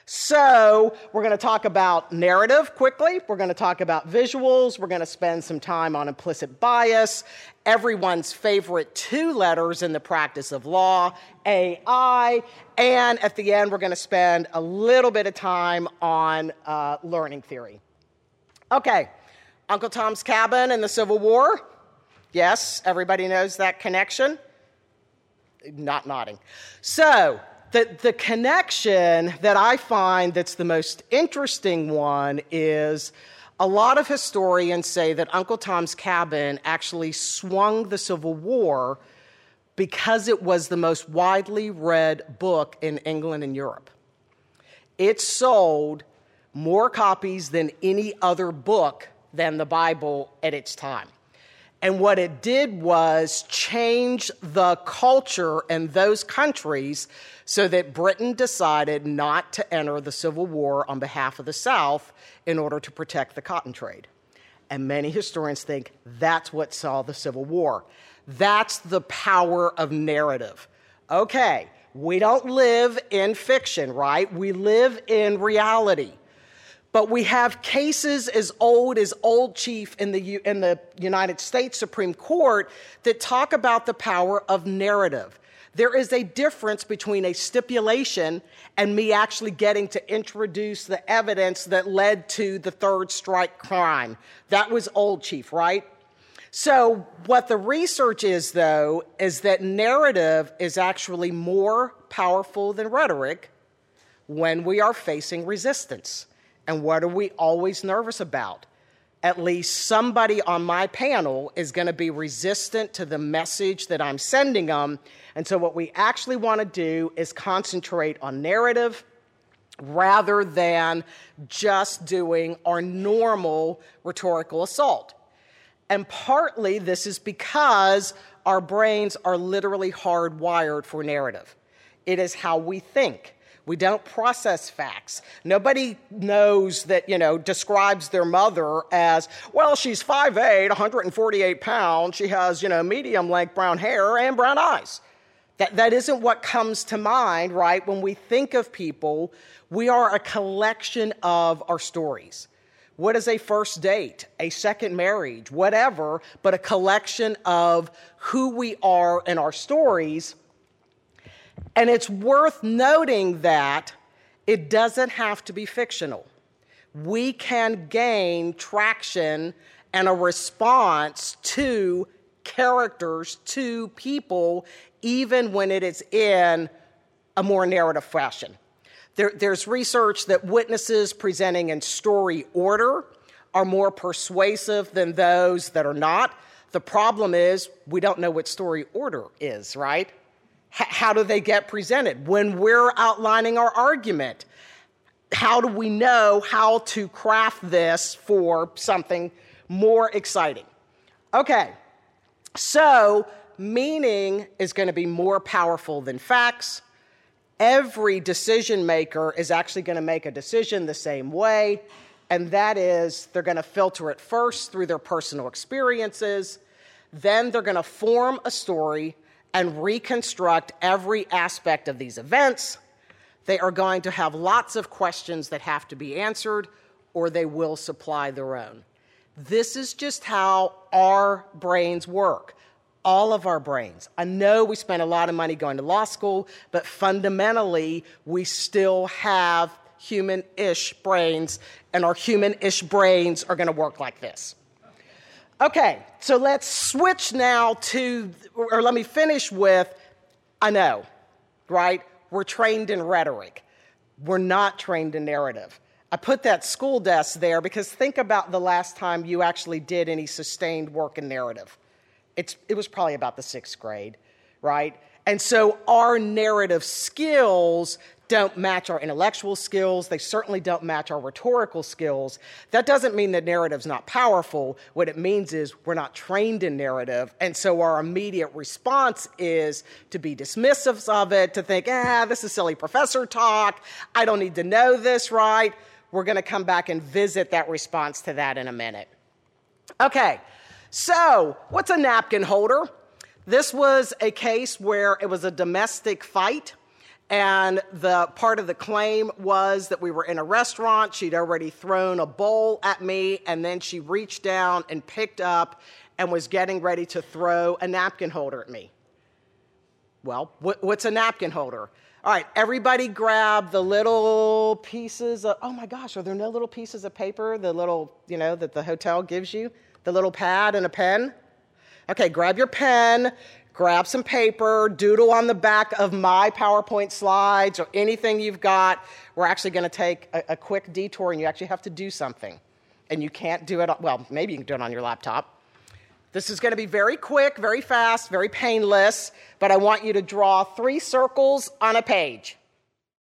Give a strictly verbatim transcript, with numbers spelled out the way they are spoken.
So we're going to talk about narrative quickly. We're going to talk about visuals. We're going to spend some time on implicit bias, everyone's favorite two letters in the practice of law, A I, and at the end, we're going to spend a little bit of time on uh, learning theory. Okay, Uncle Tom's Cabin and the Civil War. Yes, everybody knows that connection. Not nodding. So the, the connection that I find that's the most interesting one is a lot of historians say that Uncle Tom's Cabin actually swung the Civil War because it was the most widely read book in England and Europe. It sold more copies than any other book than the Bible at its time. And what it did was change the culture in those countries so that Britain decided not to enter the Civil War on behalf of the South in order to protect the cotton trade. And many historians think that's what saw the Civil War. That's the power of narrative. Okay, we don't live in fiction, right? We live in reality. But we have cases as old as Old Chief in the, U- in the United States Supreme Court that talk about the power of narrative. There is a difference between a stipulation and me actually getting to introduce the evidence that led to the third strike crime. That was Old Chief, right? So what the research is, though, is that narrative is actually more powerful than rhetoric when we are facing resistance. And what are we always nervous about? At least somebody on my panel is going to be resistant to the message that I'm sending them. And so what we actually want to do is concentrate on narrative rather than just doing our normal rhetorical assault. And partly this is because our brains are literally hardwired for narrative. It is how we think. We don't process facts. Nobody knows that, you know, describes their mother as, well, she's five eight, one hundred forty-eight pounds. She has, you know, medium-length brown hair and brown eyes. That, that isn't what comes to mind, right? When we think of people, we are a collection of our stories. What is a first date, a second marriage, whatever, but a collection of who we are and our stories. And it's worth noting that it doesn't have to be fictional. We can gain traction and a response to characters, to people, even when it is in a more narrative fashion. There, there's research that witnesses presenting in story order are more persuasive than those that are not. The problem is we don't know what story order is, right? How do they get presented? When we're outlining our argument, how do we know how to craft this for something more exciting? Okay, so meaning is going to be more powerful than facts. Every decision maker is actually going to make a decision the same way, and that is they're going to filter it first through their personal experiences, then they're going to form a story and reconstruct every aspect of these events. They are going to have lots of questions that have to be answered, or they will supply their own. This is just how our brains work, all of our brains. I know we spend a lot of money going to law school, but fundamentally, we still have human-ish brains, and our human-ish brains are going to work like this. Okay, so let's switch now to, or let me finish with, I know, right? We're trained in rhetoric. We're not trained in narrative. I put that school desk there because think about the last time you actually did any sustained work in narrative. It's, it was probably about the sixth grade, right? And so our narrative skills don't match our intellectual skills. They certainly don't match our rhetorical skills. That doesn't mean that narrative's not powerful. What it means is we're not trained in narrative, and so our immediate response is to be dismissive of it, to think, ah, this is silly professor talk. I don't need to know this, right? We're going to come back and visit that response to that in a minute. Okay, so what's a napkin holder? This was a case where it was a domestic fight, And the part of the claim was that we were in a restaurant. She'd already thrown a bowl at me, and then she reached down and picked up and was getting ready to throw a napkin holder at me. Well, what's a napkin holder? All right, everybody grab the little pieces of, oh my gosh, are there no little pieces of paper, the little, you know, that the hotel gives you? The little pad and a pen? Okay, grab your pen, grab some paper, doodle on the back of my PowerPoint slides or anything you've got. We're actually going to take a, a quick detour, and you actually have to do something. And you can't do it, well, maybe you can do it on your laptop. This is going to be very quick, very fast, very painless, but I want you to draw three circles on a page.